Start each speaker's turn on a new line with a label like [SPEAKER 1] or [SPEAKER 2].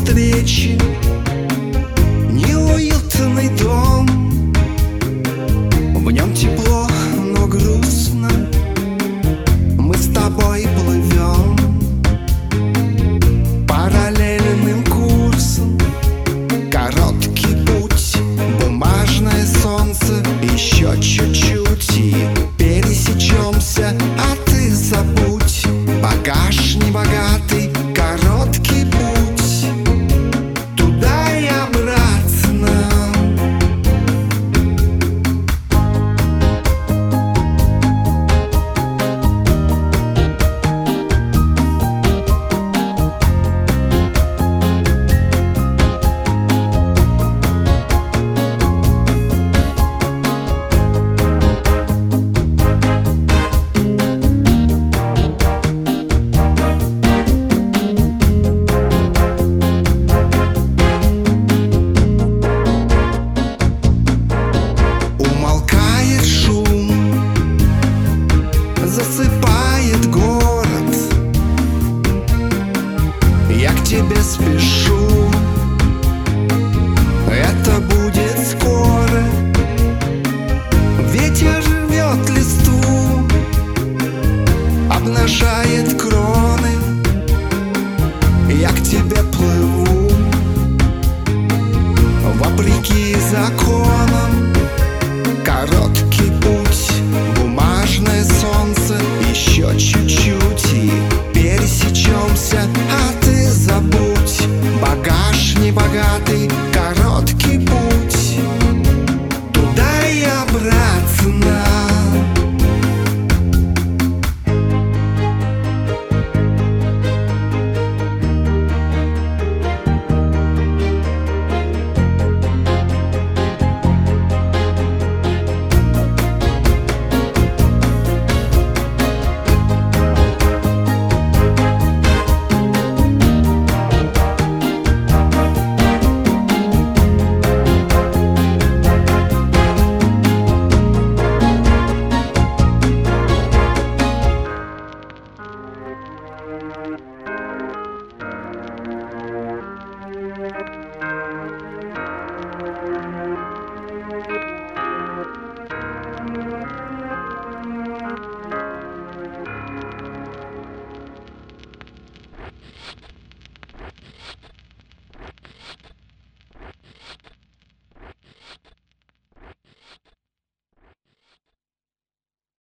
[SPEAKER 1] встречи, неуютный дом. В нем тепло, но грустно, мы с тобой плывем параллельным курсом. Короткий путь, бумажное солнце, еще чуть-чуть и пересечемся. А ты забудь, багаж небогатый, короткий путь туда и обратно. Засыпает город, я к тебе спешу. Это будет